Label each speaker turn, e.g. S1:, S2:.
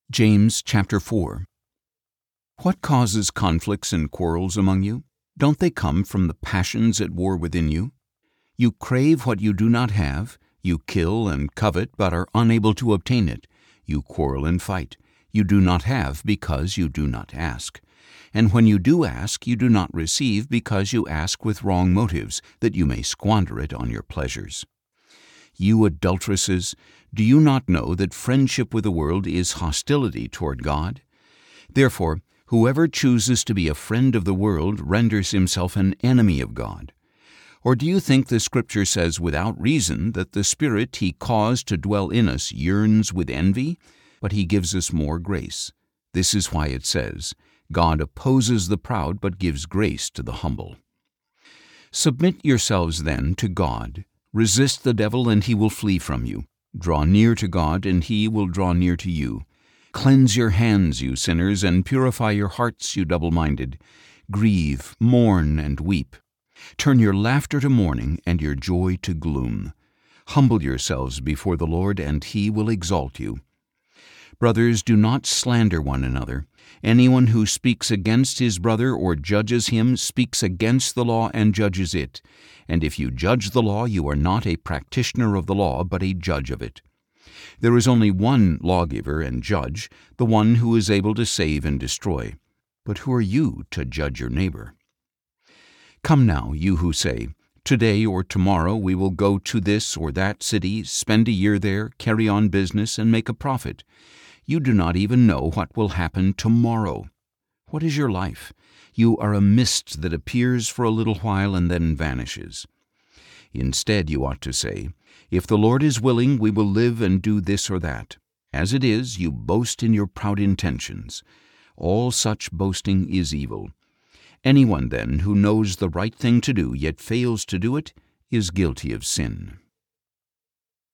S1: James chapter 4. What causes conflicts and quarrels among you? Don't they come from the passions at war within you? You crave what you do not have, you kill and covet but are unable to obtain it, you quarrel and fight. You do not have because you do not ask. And when you do ask, you do not receive because you ask with wrong motives, that you may squander it on your pleasures. You adulteresses, do you not know that friendship with the world is hostility toward God? Therefore, whoever chooses to be a friend of the world renders himself an enemy of God. Or do you think the Scripture says without reason that the Spirit He caused to dwell in us yearns with envy? But He gives us more grace. This is why it says, God opposes the proud but gives grace to the humble. Submit yourselves then to God. Resist the devil, and he will flee from you. Draw near to God, and He will draw near to you. Cleanse your hands, you sinners, and purify your hearts, you double-minded. Grieve, mourn, and weep. Turn your laughter to mourning, and your joy to gloom. Humble yourselves before the Lord, and He will exalt you. Brothers, do not slander one another. Anyone who speaks against his brother or judges him speaks against the law and judges it. And if you judge the law, you are not a practitioner of the law, but a judge of it. There is only one lawgiver and judge, the one who is able to save and destroy. But who are you to judge your neighbor? Come now, you who say, Today or tomorrow we will go to this or that city, spend a year there, carry on business, and make a profit. You do not even know what will happen tomorrow. What is your life? You are a mist that appears for a little while and then vanishes. Instead, you ought to say, If the Lord is willing, we will live and do this or that. As it is, you boast in your proud intentions. All such boasting is evil. Anyone, then, who knows the right thing to do, yet fails to do it, is guilty of sin.